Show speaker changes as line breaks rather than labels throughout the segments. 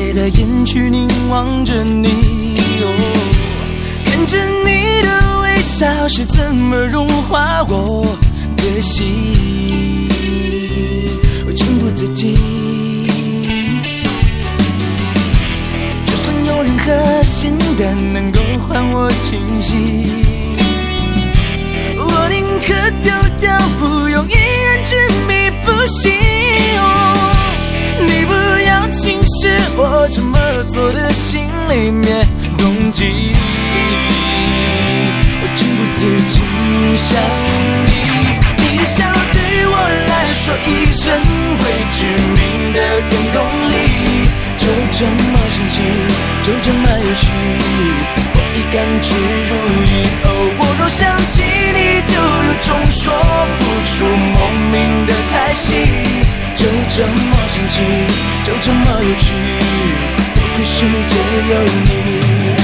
背的眼去凝望着你，看着你的微笑是怎么融化我的心，我情不自禁。就算有任何仙丹能够换我清醒，我宁可丢掉，不用一人执迷不醒。你不要轻视我这么做的心里面动机，我情不自禁想你。你的笑对我来说已成为致命的原动力，就这么神奇，就这么有趣，我已甘之如饴。我若想起你，就有种说不出莫名的开心，就这么神奇，就这么有趣，多亏世界有你。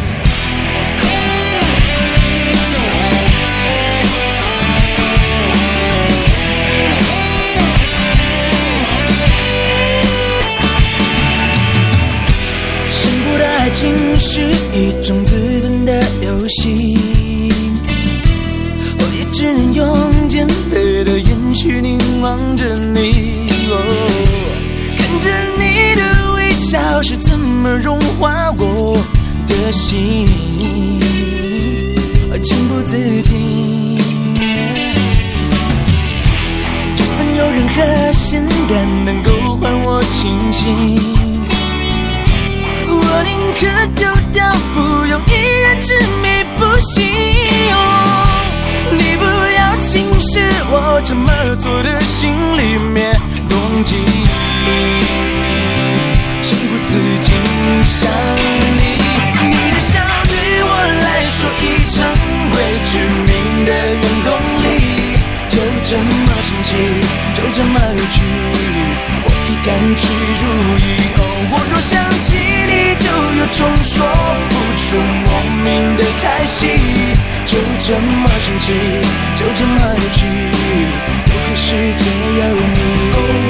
深步的爱情是一种自尊的游戏，我也只能用减肥的眼去凝望着你，看着你的微笑是怎么融化我的心，我情不自禁。就算有任何仙丹能够换我清醒，我宁可丢掉，不用一人执迷不醒。你不要轻视我这么做的心里面动机，情不自禁想你。你的笑对我来说已成为致命的原动力，就这么神奇，就这么有趣，我已甘之如饴。我若想起你，就有种说不出莫名的开心，就这么神奇，就这么有趣，多亏世界有你。